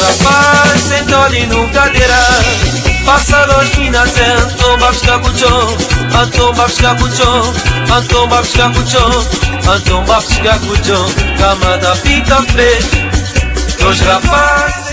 rapaz sentou ali no cadeira. Passa dois minas, Anton Babscacuchon, Anton Babscacuchon, Anton Babscacuchon, Anton Babscacuchon, cama da fita preta. Dois rapazes